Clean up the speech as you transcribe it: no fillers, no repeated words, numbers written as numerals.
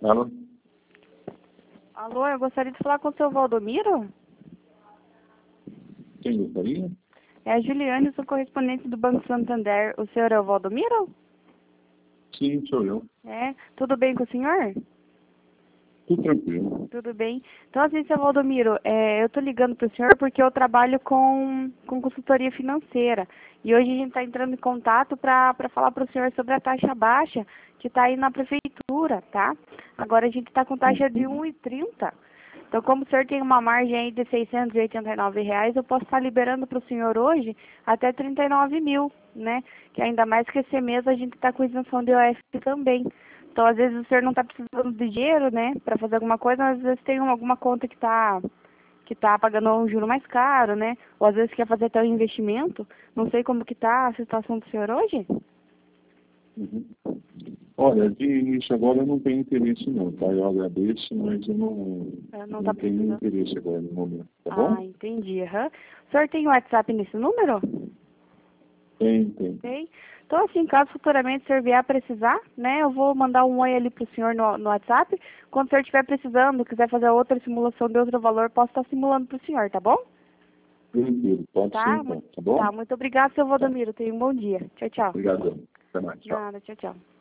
Alô? Alô, eu gostaria de falar com o seu Valdomiro. Quem gostaria? É a Juliane, sou correspondente do Banco Santander. O senhor é o Valdomiro? Sim, sou eu. É, tudo bem com o senhor? Tudo tranquilo. Tudo bem. Então, assim, seu Valdomiro, eu tô ligando pro senhor porque eu trabalho com consultoria financeira. E hoje a gente está entrando em contato para falar para o senhor sobre a taxa baixa que está aí na prefeitura, tá? Agora a gente está com taxa de 1,30. Então, como o senhor tem uma margem aí de R$ 689, eu posso estar liberando para o senhor hoje até 39 mil, né? Que ainda mais que esse mês a gente está com isenção de IOF também. Então, às vezes o senhor não está precisando de dinheiro, né, para fazer alguma coisa, mas às vezes tem alguma conta que tá pagando um juro mais caro, né? Ou às vezes quer fazer até um investimento. Não sei como que tá a situação do senhor hoje. Uhum. Olha, de início agora eu não tenho interesse não, tá? Eu agradeço, mas eu Não não tá tenho precisando. interesse agora no momento, tá Ah, bom? entendi. Aham. O senhor tem WhatsApp nesse número? Tem. Tem. Então, assim, caso futuramente o senhor vier a precisar, né, eu vou mandar um oi ali pro senhor no WhatsApp. Quando o senhor estiver precisando, quiser fazer outra simulação de outro valor, posso estar simulando pro senhor, tá bom? Tranquilo, pode ser Tá? então, tá bom? Tá, muito obrigada, seu Tá. Valdomiro. Tenha um bom dia. Tchau, tchau. Obrigado. Até mais, tchau. Nada, tchau, tchau.